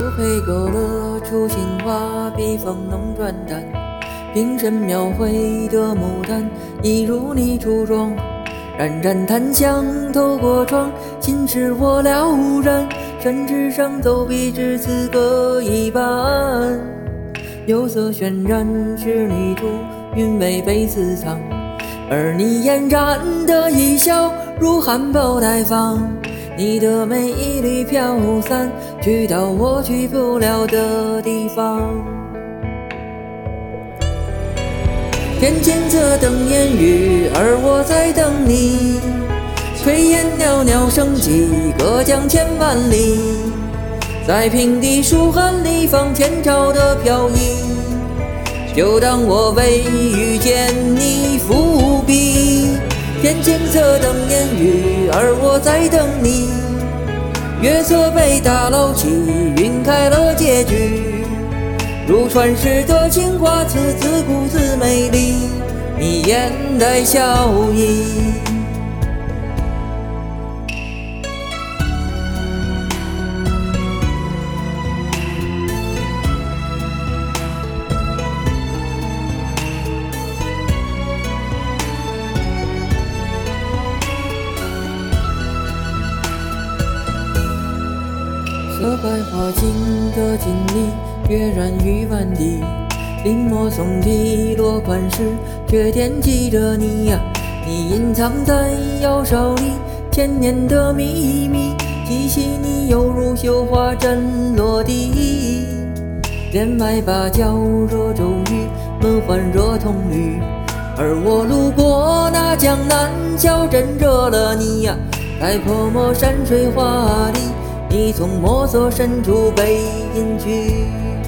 配勾勒出杏花，笔锋浓转淡，平生描绘的牡丹，一如你初妆。冉冉檀香透过窗，心事我了然，宣纸上走笔至此各一半。釉色渲染是泥土，韵味被私藏，而你嫣然的一笑如含苞待放。你的美一缕飘散，去到我去不了的地方。天青色等烟雨，而我在等你。炊烟袅袅升起，隔江千万里。在平地书汉里放前朝的飘逸，就当我为遇见你伏笔。天青色等烟雨，而我在等你。月色被打捞起，晕开了结局。如传世的情话，字字古字美丽，你眼带笑意。色白花尽的锦鲤，跃然于万里。临摹宋体落款时，却惦记着你呀。你隐藏在窑烧里千年的秘密，极细腻犹如绣花针落地。帘外芭蕉若骤雨，门环若铜绿。而我路过那江南小镇，惹了你呀。在泼墨山水画里，你从墨所深处被隐去。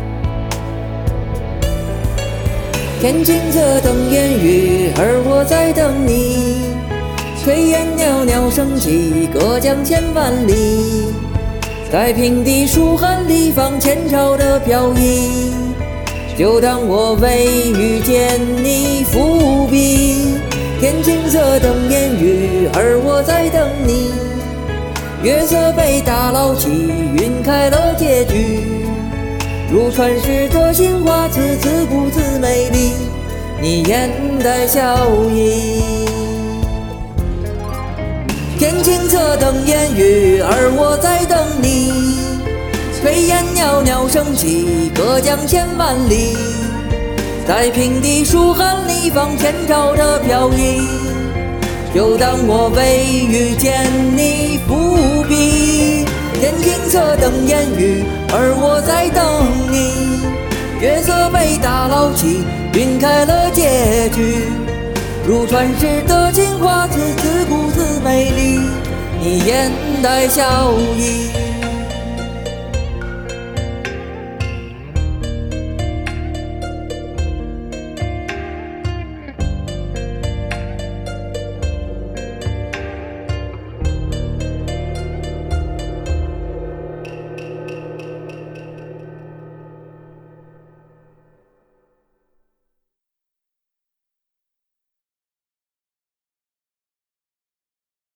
天青色等烟雨，而我在等你。炊烟袅袅升起，隔江千万里。在平地书汉里放前朝的飘逸，就当我为遇见你伏笔。天青色等烟雨，而我在等你。月色被打捞起，晕开了结局。如传世的杏花，字字古字美丽，你眼带笑意。天青色等烟雨，而我在等你。炊烟袅袅升起，隔江千万里。在平地书汉里放前朝的飘逸，就当我为遇见你伏笔。天青色等烟雨，而我在等你。月色被打捞起，晕开了结局。如传世的情话，字字古字美丽，你眼带笑意。